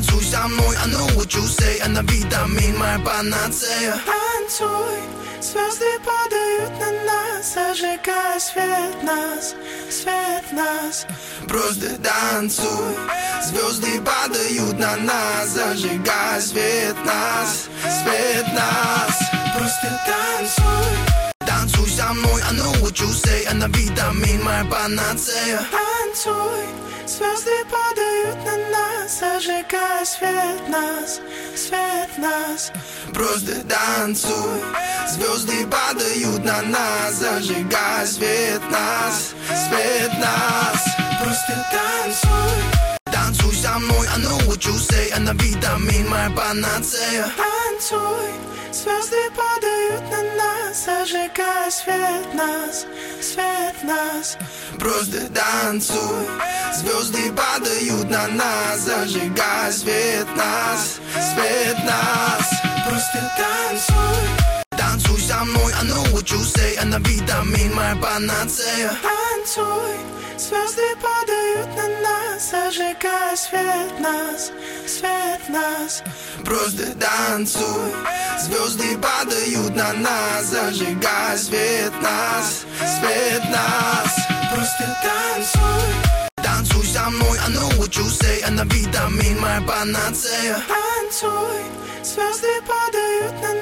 Танцуй со мной, а ну what you say. Она витамин, моя панацея. Танцуй, звезды падают на нас, зажигай свет нас, свет нас. Просто танцуй, звезды падают на нас, зажигай свет нас, свет нас. Просто танцуй. Танцуй со мной, а ну what you say. Она витамин, моя панацея. Танцуй, звезды падают на нас, зажигай свет нас, свет нас. Просто танцуй, звезды падают на нас, зажигай свет нас, свет нас. Просто танцуй. Танцуй со мной, а ну what you say. Она витамин, моя панацея. Танцуй, звезды падают на нас, зажигай свет нас, свет нас. Просто танцуй, звезды падают на нас, зажигай свет нас, свет нас. Просто танцуй. Танцуй со мной, а ну what you say. Она витамин, моя панацея. Танцуй, звезды падают на нас, зажигай свет нас, свет нас. Просто танцуй, звезды падают на нас, зажигай свет нас, свет нас. Просто танцуй. Танцуй со мной, а ну what you say. Она витамин, моя панацея. Танцуй, звезды падают на